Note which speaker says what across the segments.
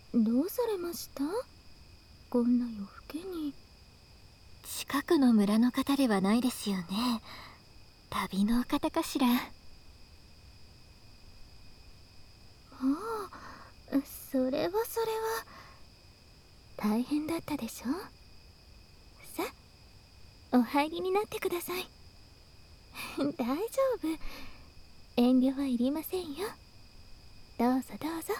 Speaker 1: どうされました？こんな夜更けに。
Speaker 2: 近くの村の方ではないですよね。旅の方かしら。
Speaker 1: ああ、それは大変だったでしょ。さあ、お入りになってください。大丈夫、遠慮はいりませんよ。どうぞどうぞ。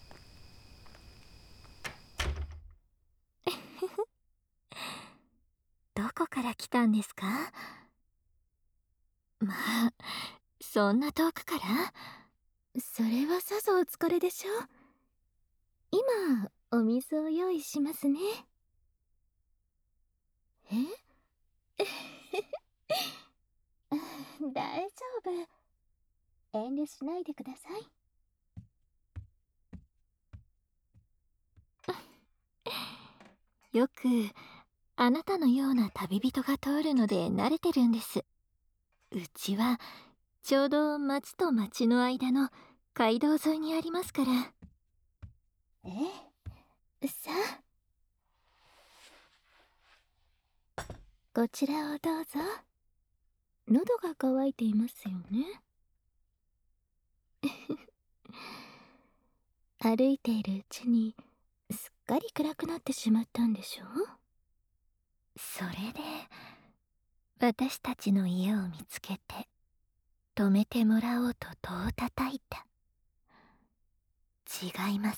Speaker 2: どこから来たんですか？まあ、そんな遠くから？
Speaker 1: それはさぞお疲れでしょう。今お水を用意しますね。え大丈夫、遠慮しないでください。
Speaker 2: よくあなたのような旅人が通るので慣れてるんです。うちはちょうど町と町の間の街道沿いにありますから。
Speaker 1: さあ、こちらをどうぞ。喉が渇いていますよね。歩いているうちにすっかり暗くなってしまったんでしょう。
Speaker 2: それで私たちの家を見つけて泊めてもらおうと戸を叩いた。違います？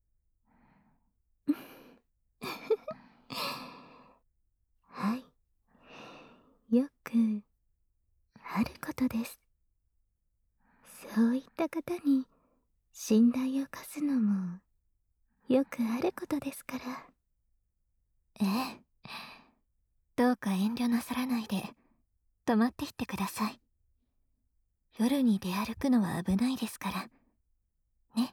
Speaker 1: はい、よくあることです。そういった方に信頼を貸すのもよくあることですから。
Speaker 2: ええ、どうか遠慮なさらないで泊まっていってください。夜に出歩くのは危ないですからね。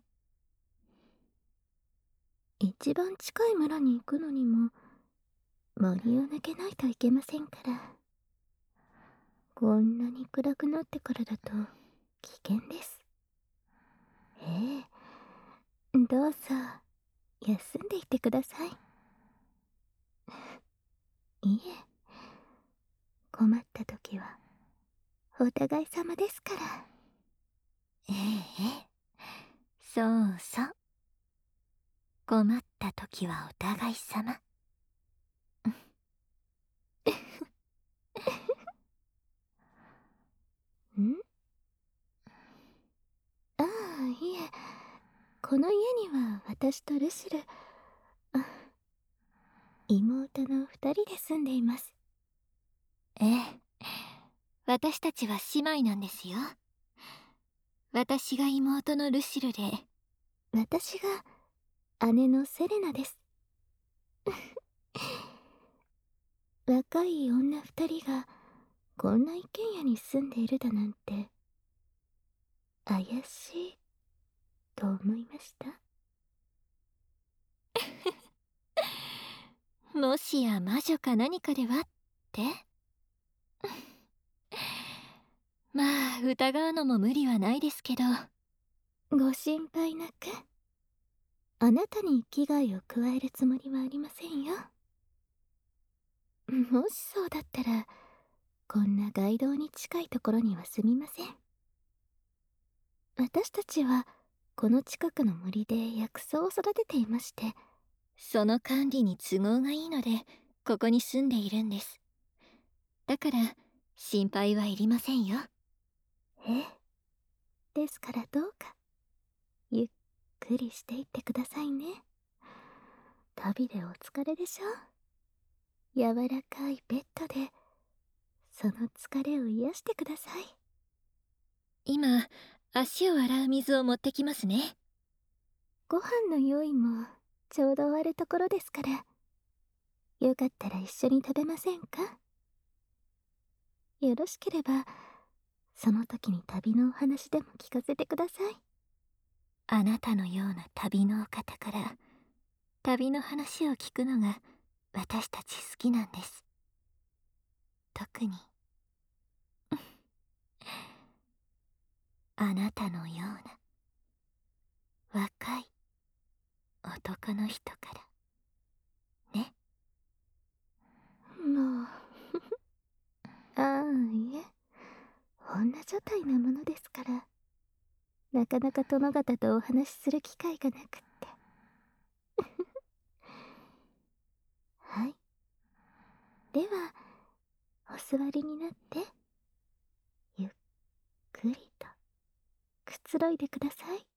Speaker 1: 一番近い村に行くのにも森を抜けないといけませんから。こんなに暗くなってからだと危険です。ええ、どうぞ休んでいってください。いえ、困った時はお互い様ですから。
Speaker 2: ええ、ええ、そうそう。困った時はお互い様。
Speaker 1: ん、ああ、いえ、この家には私とルシル、あ、妹の二人で住んでいます。
Speaker 2: ええ、私たちは姉妹なんですよ。私が妹のルシルで。
Speaker 1: 私が姉のセレナです。若い女二人がこんな一軒家に住んでいるだなんて怪しいと思いました。
Speaker 2: もしや魔女か何かではって？まあ疑うのも無理はないですけど。
Speaker 1: ご心配なく。あなたに危害を加えるつもりはありませんよ。もしそうだったらこんな街道に近いところには住みません。私たちはこの近くの森で薬草を育てていまして。
Speaker 2: その管理に都合がいいのでここに住んでいるんです。だから心配はいりませんよ。
Speaker 1: ええ、ですからどうかゆっくりしていってくださいね。旅でお疲れでしょ。柔らかいベッドでその疲れを癒してください。
Speaker 2: 今足を洗う水を持ってきますね。
Speaker 1: ご飯の用意もちょうど終わるところですから、よかったら一緒に食べませんか？よろしければその時に旅のお話でも聞かせてください。
Speaker 2: あなたのような旅のお方から旅の話を聞くのが私たち好きなんです。特にあなたのような若い男の人からね。
Speaker 1: もうああ、いえ、女所帯なものですから、なかなか殿方とお話しする機会がなくって。はい。では、お座りになって、ゆっくりとくつろいでください。